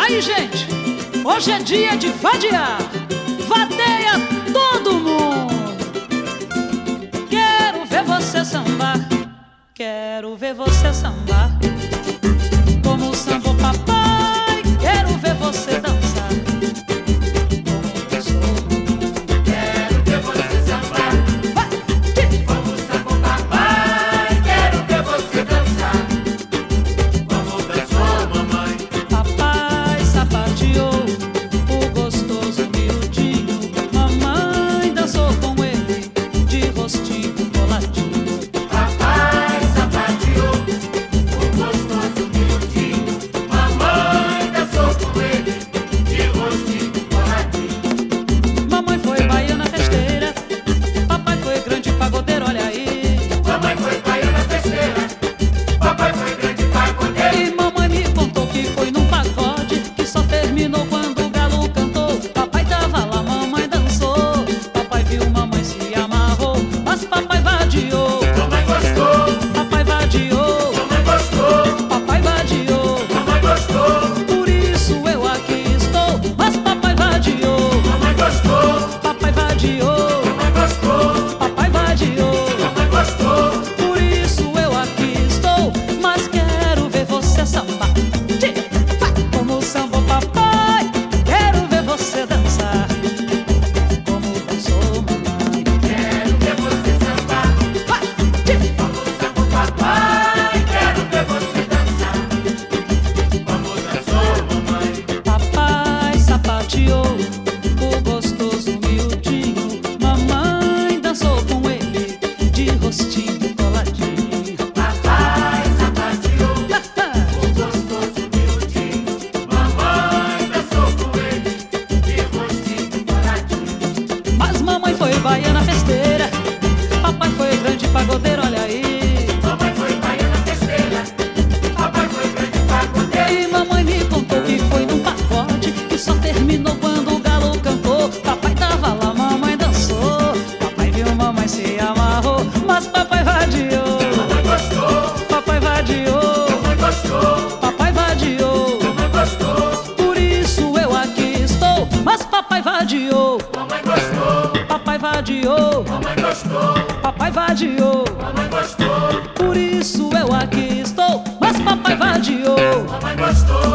Aí, gente, hoje é dia de vadiar. Vadeia todo mundo. Quero ver você sambar. Quero ver você sambar. Como samba papai, quero ver você dançar. Baiana festeira, papai foi grande pagodeiro, olha aí. Mamãe foi baiana festeira, papai foi grande pagodeiro. E mamãe me contou que foi num pagode que só terminou quando o galo cantou. Papai tava lá, mamãe dançou. Papai viu, mamãe se amarrou, mas papai vadiou. Mamãe gostou, papai vadiou. Mamãe gostou, papai vadiou. Mamãe gostou. Por isso eu aqui estou, mas papai vadiou. Mamãe gostou, papai vadiou. Mamãe gostou, papai vadiou. Mamãe gostou. Por isso eu aqui estou, mas papai vadiou. Mamãe gostou.